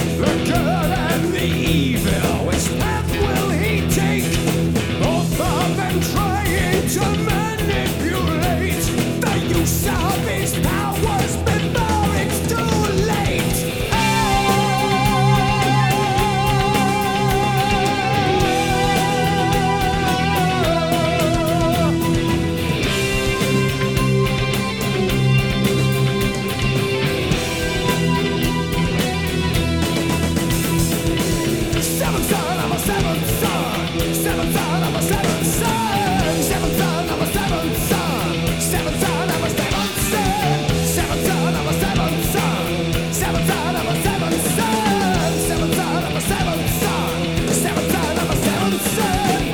The good and the evil, which path will he take? Both of them trying to manipulate the use of his powers before it's too late. Seventh son of a seventh son, seventh son of a seventh son, seventh son of a seventh son, seventh son of a seventh son, seventh son of a seventh son, seventh son of a seventh son, seventh son of a seventh son, seventh son of a seventh son.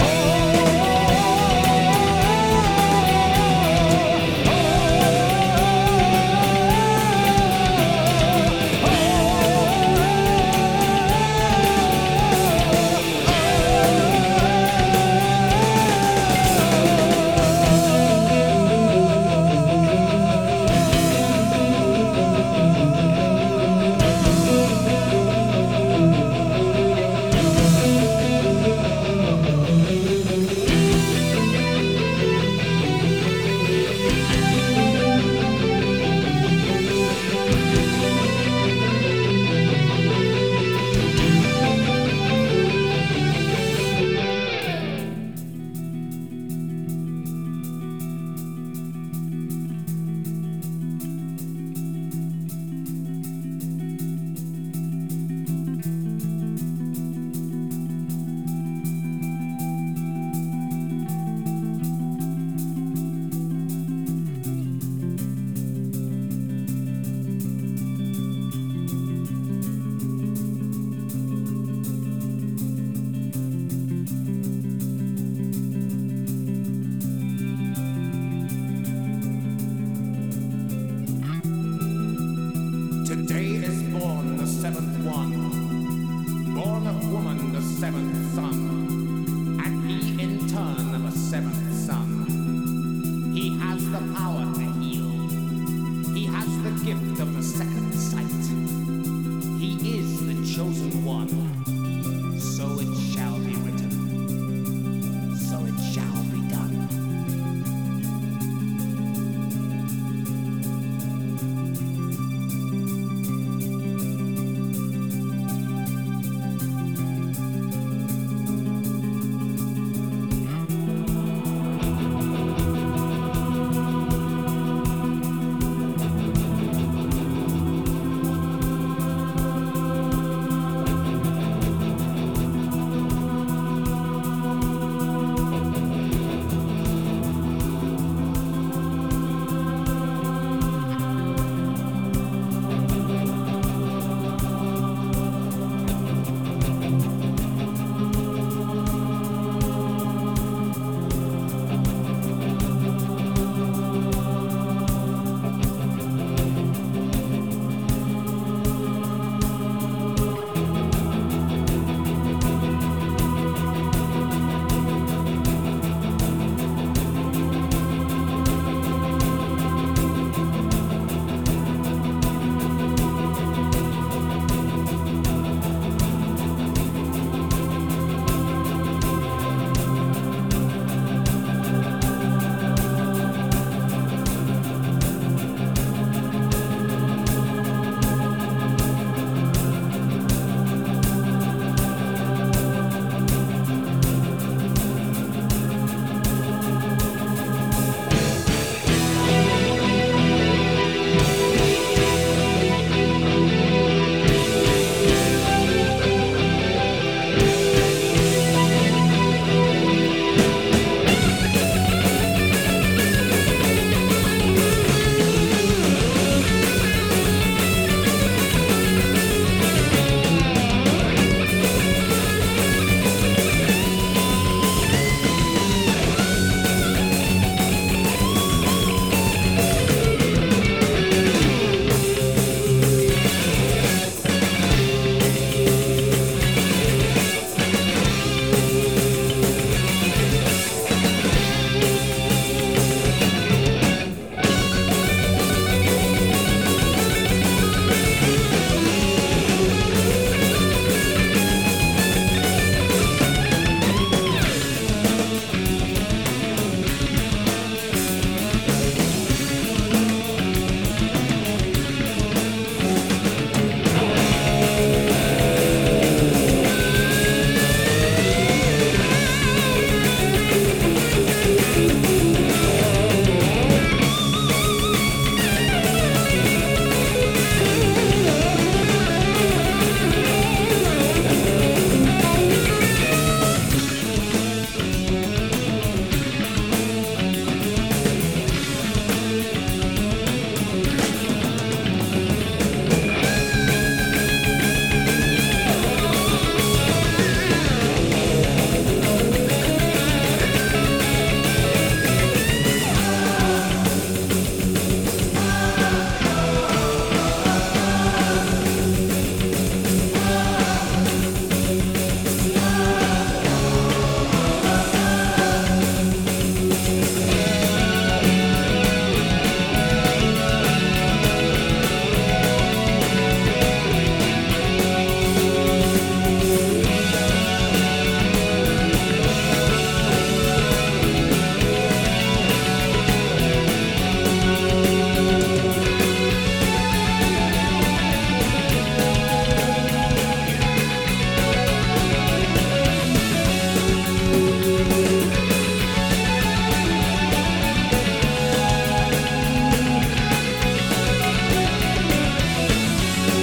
Today is born the seventh one, born of woman the seventh son, and he in turn of a seventh son. He has the power to heal. He has the gift of the second sight. He is the chosen one. So it shall be written. So it shall be done.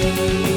Thank